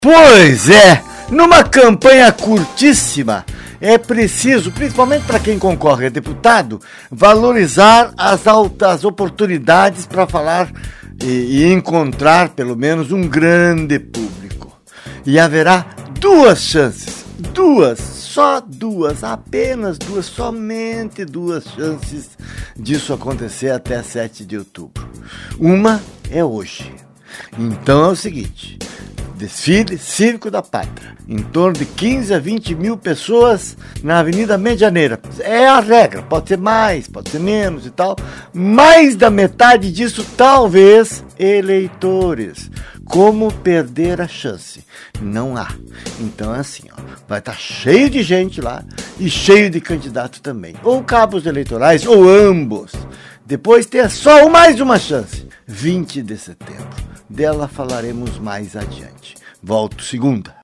Pois é, numa campanha curtíssima, é preciso, principalmente para quem concorre a deputado, valorizar as altas oportunidades para falar e encontrar, pelo menos, um grande público. E haverá duas chances, apenas duas, somente duas chances disso acontecer até 7 de outubro. Uma é hoje. Então é o seguinte: desfile cívico da pátria, em torno de 15 a 20 mil pessoas na Avenida Medianeira. É a regra, pode ser mais, pode ser menos e tal. Mais da metade disso, talvez, eleitores. Como perder a chance? Não há. Então é assim, ó, vai estar cheio de gente lá e cheio de candidato também. Ou cabos eleitorais, ou ambos. Depois tem só mais uma chance, 20 de setembro. Dela falaremos mais adiante. Volto segunda.